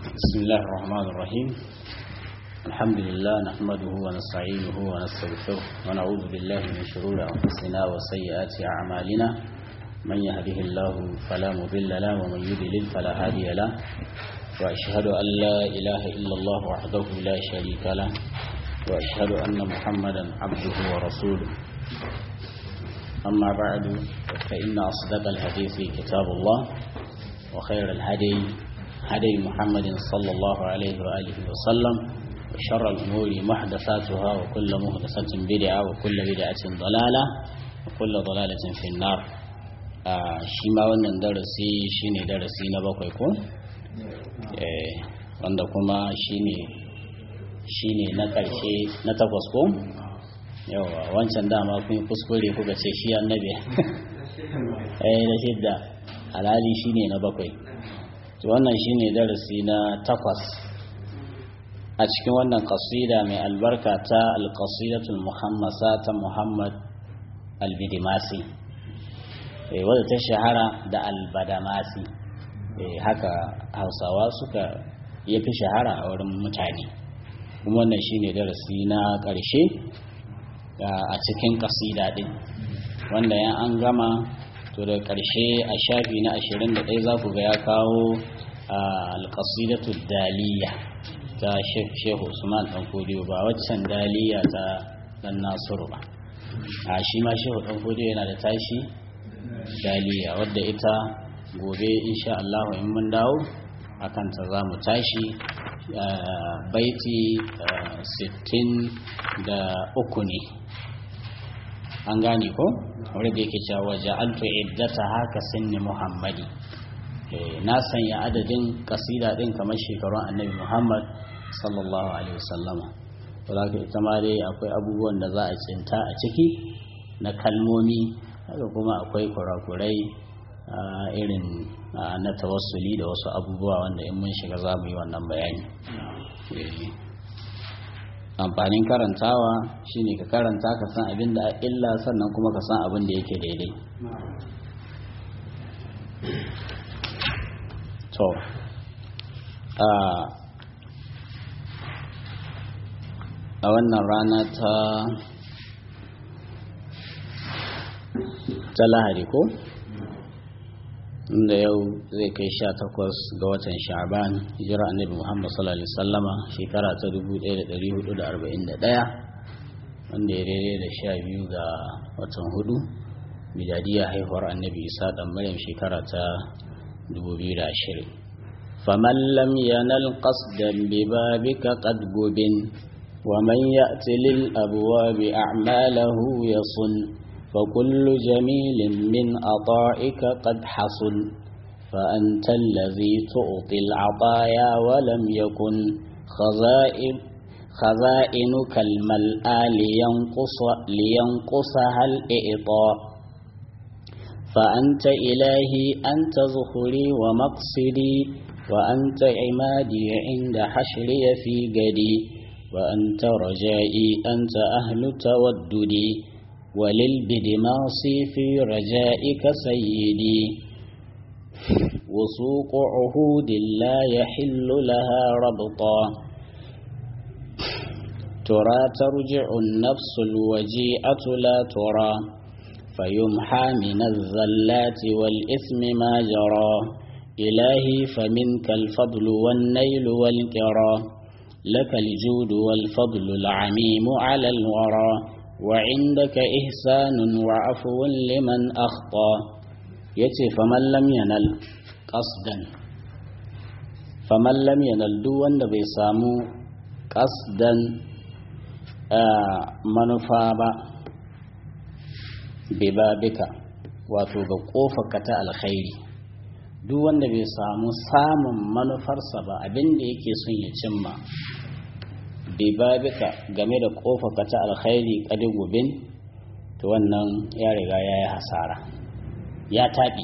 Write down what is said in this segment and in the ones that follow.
بسم الله الرحمن الرحيم. الحمد لله نحمده ونستعينه ونستغفره ونعوذ بالله من شرور أنفسنا وسيئات أعمالنا. من يهده الله فلا مضل له ومن يضلل فلا هادي له، وأشهد أن لا إله إلا الله وحده لا شريك له، وأشهد أن محمدا عبده ورسوله. أما بعد، فإن أصدق الحديث كتاب الله، وخير الهدي هدي محمد صلى الله عليه وآله وسلم، وشر الأمور محدثاتها، وكل محدثة بدعة، وكل بدعة ضلالة، وكل ضلالة في النار. شما wannan darasi shine darasi na bakwai ko wanda kuma shine na karshe na takwas ko yawa wancan dama kun kuskure kuka ce shi annabi da shidda alhali shine na bakwai. To wannan shine darasi na takwas a cikin wannan qasida mai albarka ta al-qasidatul muhammasa ta Muhammad al-Bidimasi, wadda ta shahara da al-Badamasi. Haka Hausawa suka yafi shahara a wurin mutane. Kuma wannan shine darasi na ƙarshe a cikin qasida din, wanda yan an gama to da ƙarshe a shafi na 21 za ku ga ya kawo alƙasidatu daliya ta Shehu Usman ɗan Fodiyo, ba waccan daliya ta ɗan Nasiru ba. Shi ma Shehu ɗan Fodiyo yana da tashi daliya, wadda ita gobe insha Allah in mun dawo akan ta za mu tashi baiti 63 ne. An gane ko wanda yake cewa ja'altu iddata haka sinni Muhammadi. Na sanya adadin kasida din kamar shekarun Annabi Muhammad sallallahu alaihi wasallama. Saboda ita ma dai akwai abubuwan da za a cinta a ciki na kalmomi, haka kuma akwai kurakurai irin na tawassuli da wasu abubuwa wanda in mun shiga za mu yi wannan bayani. Amfanin karantawa shine ka karanta ka san abin da illa, sannan kuma ka san abin da yake daidai. To a wannan rana ta Lahadi ko, inda yau zai kai 18 ga watan Sha'ban, hijira Annabi Muhammad sallallahu alaihi wasallama shekara ta 1441, wanda ya daidai da 12 ga watan 4 miladiya haihuwar Annabi Isa dan Maryam shekara ta 2020. faman lam yanal qasdan bi babika qad gubin wa man ya'ti lil abwabi a'malahu yasun فكل جميل من عطائك قد حصل فأنت الذي تعطي العطايا ولم يكن خزائنك الملأى لينقصها الإعطاء فأنت إلهي أنت ظهري ومقصدي وأنت عمادي عند حشري في قدي وأنت رجائي أنت أهل توددي وللبدماص في رجائك سيدي وسوق عهود لا يحل لها ربطا ترى ترجع النفس الوجيئة لا ترى فيمحى من الزلات والإثم ما جرى إلهي فمنك الفضل والنيل والكرى لك الجود والفضل العميم على الورى وعندك إحسان وعفو لمن أخطأ. يتي فمن لم ينل قصدا، فمن لم ينل دوان دبي سامو قصدا منفابا ببابك واتوب قوفك تا الخير. duk wanda bai samu samun manufarsa ba, abin da yake son ya cimma bibabika game da kofaka ta alkhairi kadi gubin, to wannan ya riga ya yi hasara, ya taɓi.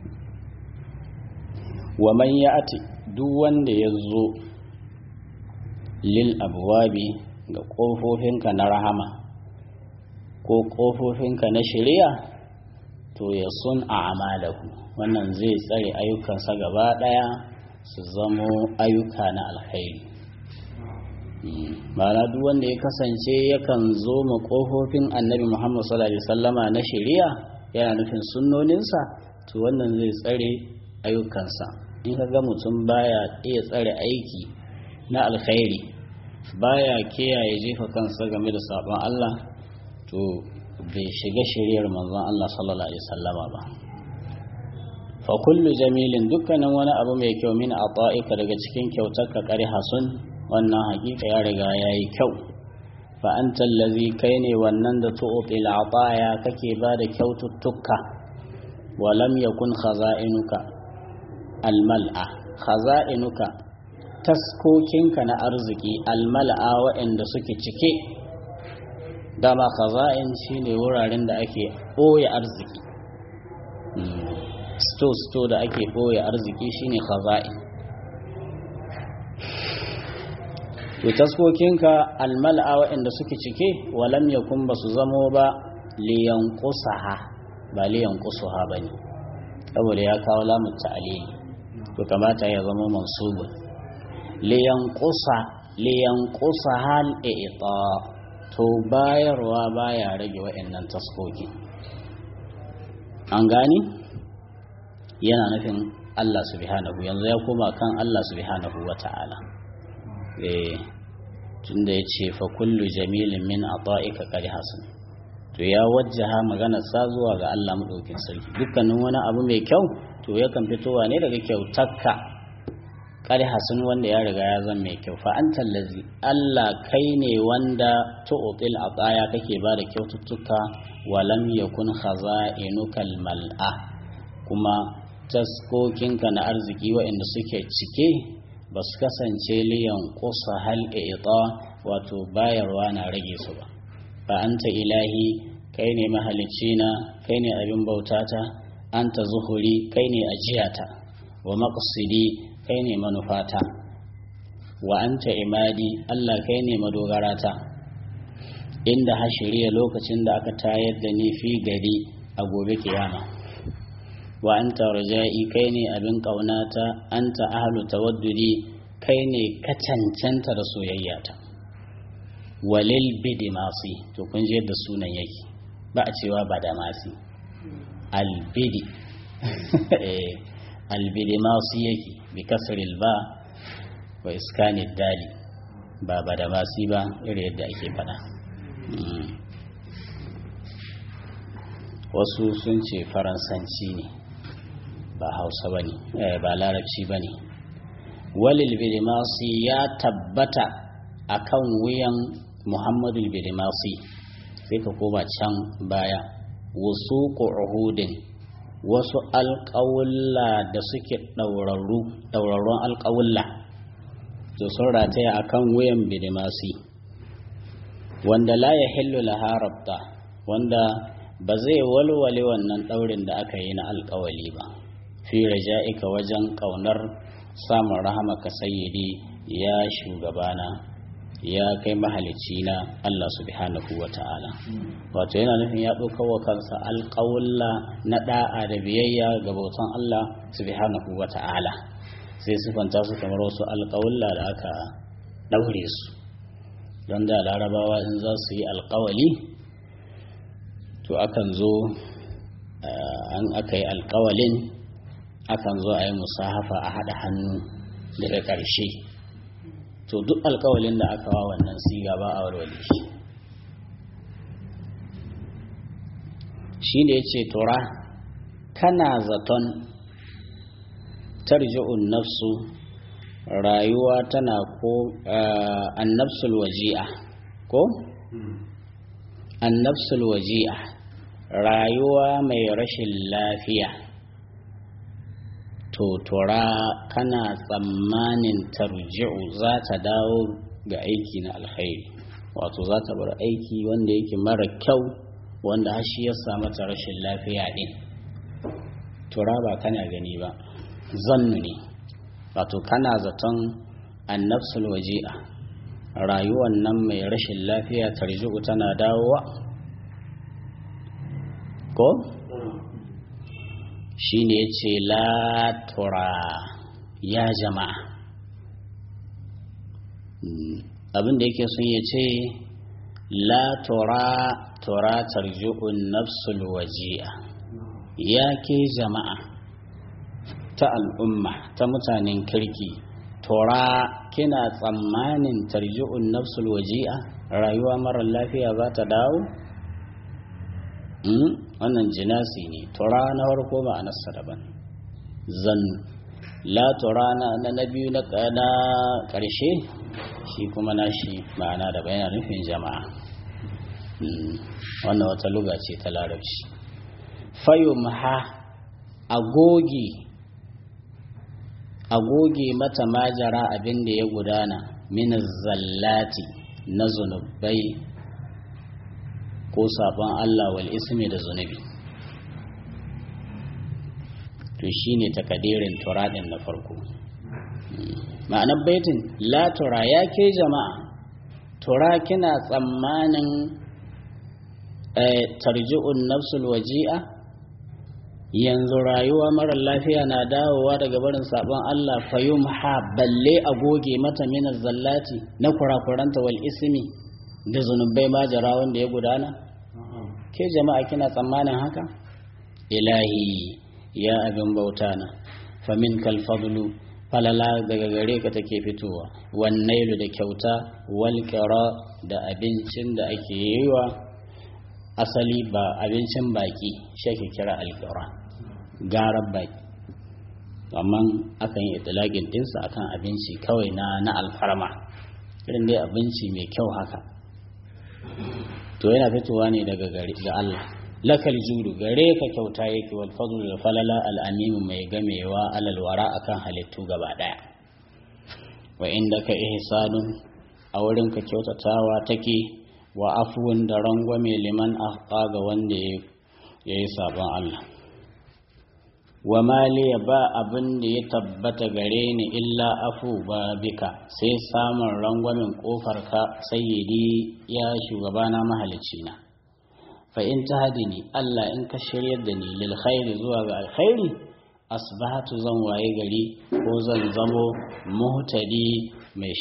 wa man ya'ti, duk wanda ya zo lil abwabi ga kofofinka na rahama ko kofofinka na shari'a, to ya sun a'malahu, wannan zai tsare ayyukansa gaba daya su zamo ayyuka na alkhairi. Ma'ana duk wanda ya kasance yakan zo ma kofofin annabi Muhammad sallallahu alaihi wasallama na shari'a yana nufin sunnoninsa, to wannan zai tsare ayyukansa. In ka ga mutum baya iya tsare aiki na alkhairi, baya kiyaye jefa kansa game da sabon Allah, to bai shiga shari'ar manzon Allah sallallahu alaihi wasallama ba. Fa kullu jamilin, dukkanin wani abu mai kyau min ata'ika daga cikin kyautarka qarihasun, wannan hakika ya riga yayi kyau. Fa anta allazi, kai ne wannan da tu'til ataya, kake ba da kyaututtuka. Wa lam yakun khaza'inuka almal'a, khaza'inuka taskokinka na arziki, almal'a waɗanda suke cike. Dama khaza'in shine wuraren da ake ɓoye arziki, sto da ake ɓoye arziki shine khaza'in. To taskokinka almal'a waɗanda suke cike, walam yakun basu zamo ba liyanqusaha, ba liyanqusuha bane, saboda ya kawo lamun ta'lili, to kamata ya zama mansubun. liyanqusaha al-i'ta, to bayarwa baya rage waɗannan taskoki. An gani yana nufin Allah subhanahu, yanzu ya koma kan Allah subhanahu wata'ala. Tunda yace fa kullu jamilin min ata'ika qad hasan, to ya wajjaha magana sa zuwa ga Allah madaukin sarki. Dukkanin wani abu mai kyau to yakan fitowa ne daga kyautarka qad hasan, wanda ya riga ya zama mai kyau. Fa antal ladzi, Allah kai ne wanda tu'til ataya, kake ba da kyaututtuka. Wa lam yakun khaza'inukal mal'a, kuma taskokinka na arziki waɗanda suke cike ba su kasance liyan kusa hal'a'ita, wato bayarwa na rage su ba. Ba an ta ilahi, kai ne mahalicina, kai ne abin bautata, an ta zuhuri, kai ne ajiyata, wa maqsidi, kai ne manufata, wa an ta imadi, Allah kai ne madogarata, inda hashiriya lokacin da aka tayar da ni fi gari a gobe kiyama. Wa anta raja'i, kai ne abin ƙaunata, anta ahlu tawaddudi, kai ne ka cancanta da soyayyata. Walil bidimasi, to kun je da sunan yake, ba a cewa ba da masi, albidi albidimasi yake bi kasril ba wa iskanid dali, ba da masi ba irin yadda ake faɗa. Wasu sun ce faransanci ne, ba hausa ba ne, ba larabci ba ne. Walil bidimasi ya tabbata a kan wuyan Muhammadu bidimasi, sai ka koma can baya. Wasu ƙu'udin, wasu alƙawulla da suke ɗaurarrun alƙawulla, to sun rataya a kan wuyan bidimasi, wanda la ya hillu laha rabta, wanda ba zai walwale wannan ɗaurin da aka yi na alƙawali ba. Fi raja'ika, wajen ƙaunar samun rahamaka sayyidi, ya shugabana, ya kai mahalicina Allah subhanahu wa ta'ala. Wato yana nufin ya ɗaukar wa kansa alƙawulla na ɗa'a da biyayya ga bautan Allah subhanahu wa ta'ala, sai sifanta su kamar wasu alƙawulla da aka ɗaure su. Don da larabawa in za su yi alƙawali, to akan zo an aka yi alƙawalin, akan zo a yi musahafa a haɗa hannu daga ƙarshe. To duk alƙawalin da aka wa wannan siga ba a warware shi. Shi ne ya ce, tura kana zaton tarji'un nafsu, rayuwa tana ko annafsul waji'a, ko annafsul waji'a, rayuwa mai rashin lafiya. To tura kana tsammanin tarji'u, za ta dawo ga aiki na alkhairi, wato za ta bar aiki wanda yake mara kyau, wanda har shi ya samu ta rashin lafiya ɗin. Tura ba kana gani ba, zannu ne, wato kana zaton annafsul waji'a, rayuwan nan mai rashin lafiya, tarji'u tana dawowa, ko? Shi ne ya ce latura, ya jama'a. Abin da yake son ya ce la tura tarji'un nafsul waji'a, ya ke jama'a ta al'umma ta mutanen kirki, tura kina tsammanin tarji'un nafsul waji'a, rayuwa marar lafiya za ta dawo? Wannan jinasi ne. Tura na farko ma'anarsa daban, zannu. La tura na biyu na ƙarshe shi kuma nashi ma'ana da bayan nufin jama'a. Wannan wata luga ce ta larabci. Fayumha, agoge mata majara abin da ya gudana min zallati na zunubai ko sabon Allah wal ismi da zunubi. To shine takadirin turadin na farko. Ma'anar baitin la tura, ya ke jama'a, tura kina tsammanin tarji'un nafsul waji'a, yanzu rayuwa marar lafiya na dawowa daga barin sabon Allah, fayumha balle a goge mata min zallati na kurakuranta wal ismi da zunubai majara wanda ya gudana. Ke jama'a kina tsammanin haka? Ilahi, ya abin bauta na, famin kalfadlu, falala daga gare ka take fitowa, wannailu da kyauta, walƙira da abincin da ake yi wa asali ba abincin baki shi ake kira alƙira, garar baki, amma akan yi itilagin ɗinsa akan abinci kawai na alfarma, irin dai abinci mai kyau haka, to yana fitowa ne daga Allah. Lakal judu, gare ka kyauta yake, wal fadlu da falala al'amimu mai gamewa alalwara akan halittu gaba daya. Wa inda ka ihsanun, a wurin ka kyautatawa take, wa afuwun da rangwame liman ahqa ga wanda ya yi sabon Allah. Wa maliya ba abin da ya tabbata gare ni illa afu ba bika, sai samun rangwamen kofar ka sayyidi ya shugabana mahalicina. fa in tahdini Allah in ka shiryar da ni lil khairi zuwa ga alkhairi asbahatu zan waye gari ko zan zamo muhtadi mai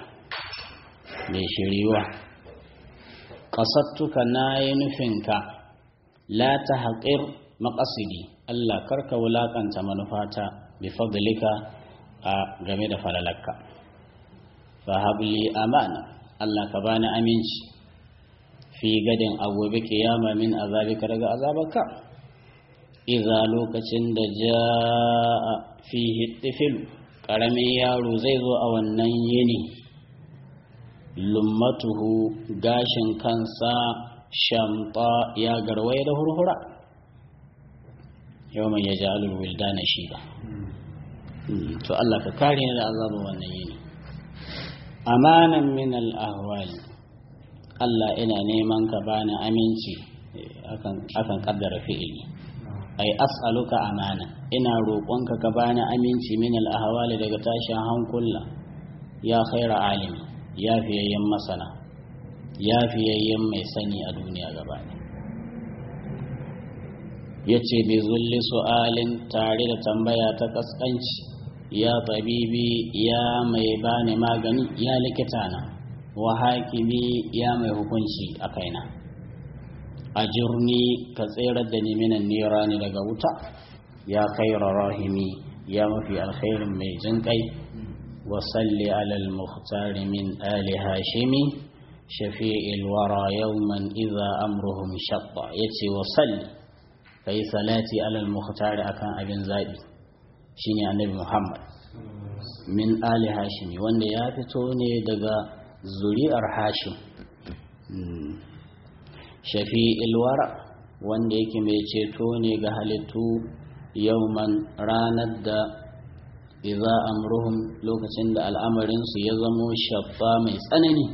shiriwa qasadtuka nayi nufinka la tahqir maqasidi Allah karka wulakanta manufata bi fadlika a game da falalakka fa habli amana Allah ka bani aminci fi gadin agobe kiyama min azabika daga azabaka idza lokacin da jaa fihi tifil karamin yaro zai zo a wannan yini lummatuhu gashin kansa shamta ya garwaye da hurhura yawman yaj'alul wildana shiba to Allah ka kare ni da azabin wannan yini amanan min al-ahwali Allah ina neman ka bani aminci akan kaddara fi'ili ai as'aluka amana ina roƙonka ka bani aminci min al-ahwali daga tashin hankula ya khaira alimi ya fiyayyen masana ya fiyayyen mai sani a duniya gaba ne yace bi zulli su'alin tare da tambaya ta kaskanci ya tabibi ya mai bani magani ya likitana wa hakimi ya mai hukunci a kaina ajurni ka tsirar da ni minan nirani daga wuta ya khaira rahimi ya mafi alkhairin mai jinkai wa salli ala al-mukhtar min ali hashimi shafi'il wara yawman idha amruhum shatta yace wa salli kai salati ala al-mukhtar akan abin zabi shine annabi Muhammad min ali hashimi wanda ya fito ne daga zuri'ar hashim shafi'il wara wanda yake mai ceto ne ga halittu yauman ranar da idza amruhum lokacin da al'amarinsu ya zamo shaffa mai tsanani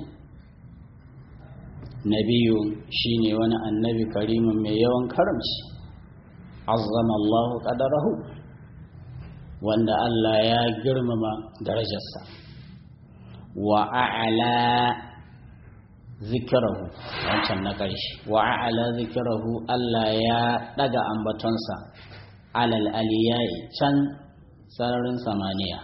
nabiyu shine wani annabi karimin mai yawan karamci azzama Allahu qadarahu wanda Allah ya girmama darajarsa wa a'ala zikirahu wancan na ƙarshe wa a'ala zikirahu Allah ya daga ambatonsa alal aliyai can sararin samaniya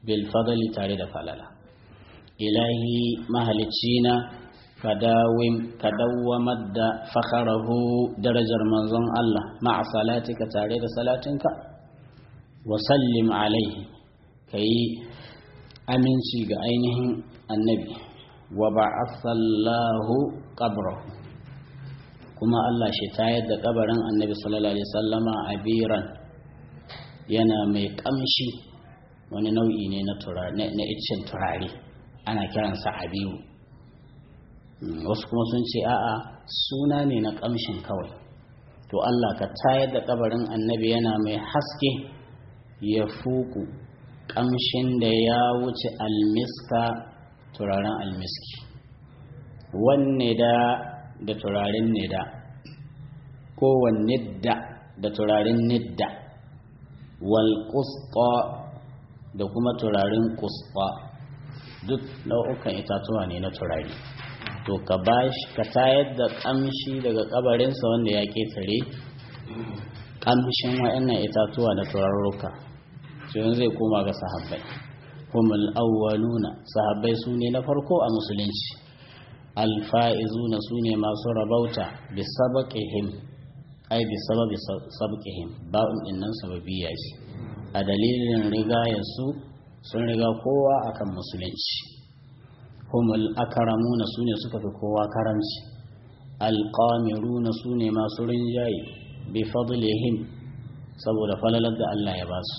bil fadli tare da falala ilahi mahalicina ka dawwamar da fakharahu darajar manzon Allah ma'a salatika tare da salatinka wa sallim alaihi kai aminci ga ainihin annabi wa ba'athallahu qabrahu kuma Allah shi tayar da kabarin annabi sallallahu alaihi wasallama abiran yana mai kamshi wani nau'i ne na turare na iccen turare ana kiransa abiru wasu kuma sun ce a'a suna ne na kamshin kawai to Allah ka tayar da kabarin annabi yana mai haske ya fuku kamshin da ya wuce almiska turaren almiski wanne da turaren nida ko wanne da turaren nidda wal qusqa da kuma turaren qusqa duk nau'ukan itatuwa ne na turare to ka tayar da kamshi daga kabarinsa wanda ya ketare kamshin wa'annan itatuwa da turarruka sai zai koma ga sahabbai humul awwaluna sahabbai su ne na farko a musulunci alfa'izuna su ne masu rabauta bi sabaqihim ai bi sababi sabqihim ba'un dinnan sababiyya ce a dalilin rigayarsu sun riga kowa akan musulunci humul akramuna su ne suka fi kowa karamci alqamiruna su ne masu rinjaye bi fadlihim saboda falalar da Allah ya ba su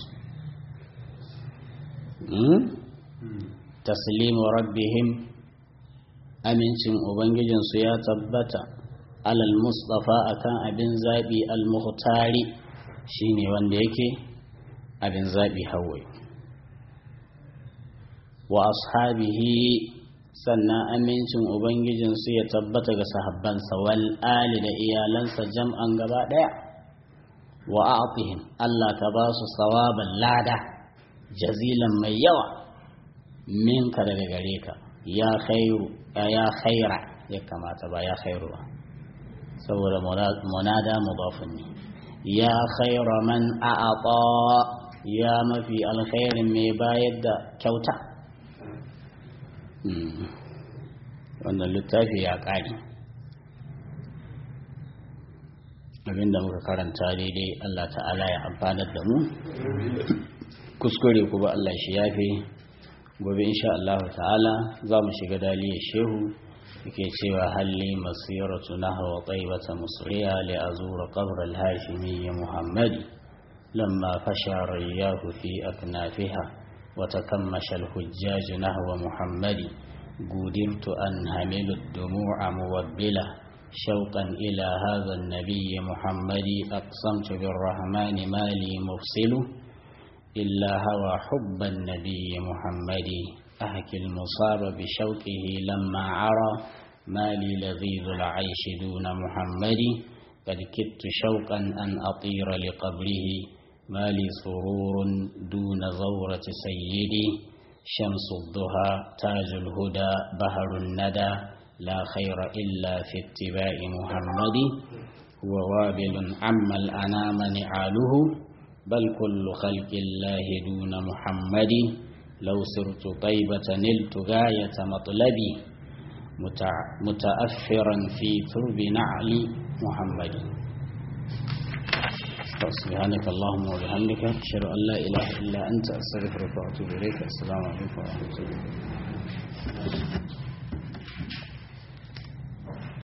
taslimu rabbihim amincin ubangijinsu ya tabbata alal mustafa akan abin zabi al-muhtari shine wanda yake abin zabi hawai wa ashabihi sannan amincin ubangijinsu ya tabbata ga sahabbansa wal ali da iyalansa jam'an gaba daya wa a'tihim Allah ka ba su sawaban lada jazilan mai yawa minka daga gare ka ya khaira ya kamata ba ya khairu ba saboda munada mudafun ne ya khaira man a'ata ya mafi alkhairin mai bayar da kyauta wannan littafi ya ƙari abinda muka karanta daidai Allah ta'ala ya amfanar da mu kuskure kuma Allah shi yafe gobe insha Allah ta'ala za mu shiga daliyar shehu yake cewa halli masiratu nahwa taibata musriya li azura qabr al-hashimi muhammadi lamma fasha riyahu fi aknafiha wa takammasha al-hujjaj nahwa muhammadi قدرت أن همل الدموع موبلة شوقا إلى هذا النبي محمد أقسمت بالرحمن ما لي مفصل إلا هوى حب النبي محمد أحكي المصاب بشوقه لما عرى ما لي لذيذ العيش دون محمد قد كدت شوقا أن أطير لقبره ما لي سرور دون زورة سيدي شمس الضحى تاج الهدى بهر الندى لا خير إلا في اتباع محمد هو وابل عم الأنام نعاله بل كل خلق الله دون محمد لو سرت طيبة نلت غاية مطلبي متأثرا في ثرب نعل محمد سبحانك اللهم وبحمدك أشهد أن لا إله إلا أنت أستغفرك وأتوب إليك السلام عليكم ورحمة الله